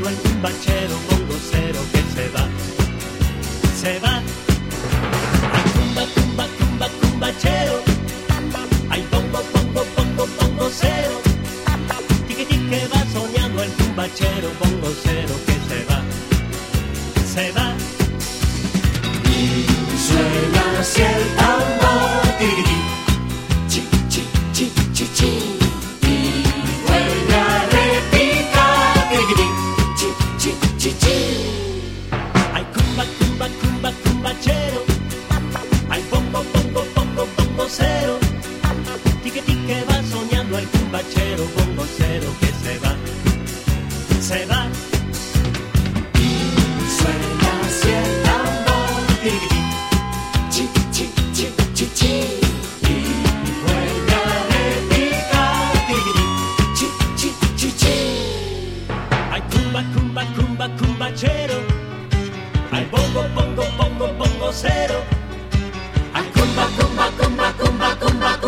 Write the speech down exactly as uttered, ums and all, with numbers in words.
soñando el cumbachero bongocero que se va, se va. Ay, cumba, cumba, cumba, cumbachero. Ay, bongo, bongo, bongo, bongocero. Tiqui, tiqui, va soñando el cumbachero bongocero que se va, se va. Y suena así el tambor, tirirí, chi, chi, chi, chi, chi. Y vuelve a repicar, tirirí, chi, chi, chi, chi. Ay, cumba, cumba, cumba, cumbachero. Ay, bongo, bongo, bongo, bongocero. Tique, tique, va soñando el cumbachero bongocero que se va, se va. Y suena así el tambor, tirirí, chi, chi, chi, chi, chi. Y vuelve a repicar, tirirí, chi, chi, chi, chi. Ay, cumba, cumba, cumba, cumbachero. Ay, bongo, bongo, bongo, bongocero. Ay, cumba, cumba, cumba, cumba, cumba,